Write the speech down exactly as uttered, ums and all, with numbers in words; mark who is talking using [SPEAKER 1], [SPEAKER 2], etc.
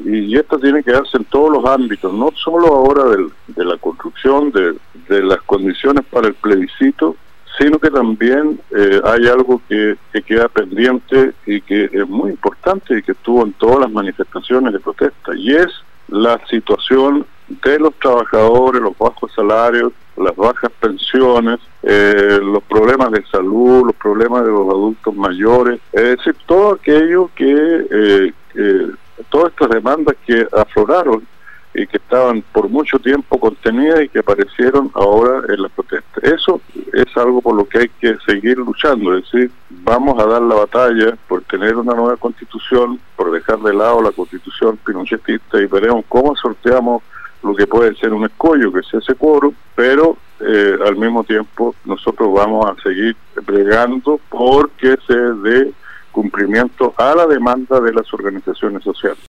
[SPEAKER 1] y esto tiene que darse en todos los ámbitos, no solo ahora del, de la construcción, de, de las condiciones para el plebiscito, sino que también eh, hay algo que, que queda pendiente y que es muy importante y que estuvo en todas las manifestaciones de protesta, y es la situación de los trabajadores, los bajos salarios, las bajas pensiones, eh, los problemas de salud, los problemas de los adultos mayores, es decir, todo aquello que, eh, que todas estas demandas que afloraron y que estaban por mucho tiempo contenidas y que aparecieron ahora en la protesta. Eso es algo por lo que hay que seguir luchando, es decir, vamos a dar la batalla por tener una nueva constitución, por dejar de lado la constitución pinochetista, y veremos cómo sorteamos lo que puede ser un escollo, que sea ese quórum, pero eh, al mismo tiempo nosotros vamos a seguir bregando porque se dé cumplimiento a la demanda de las organizaciones sociales.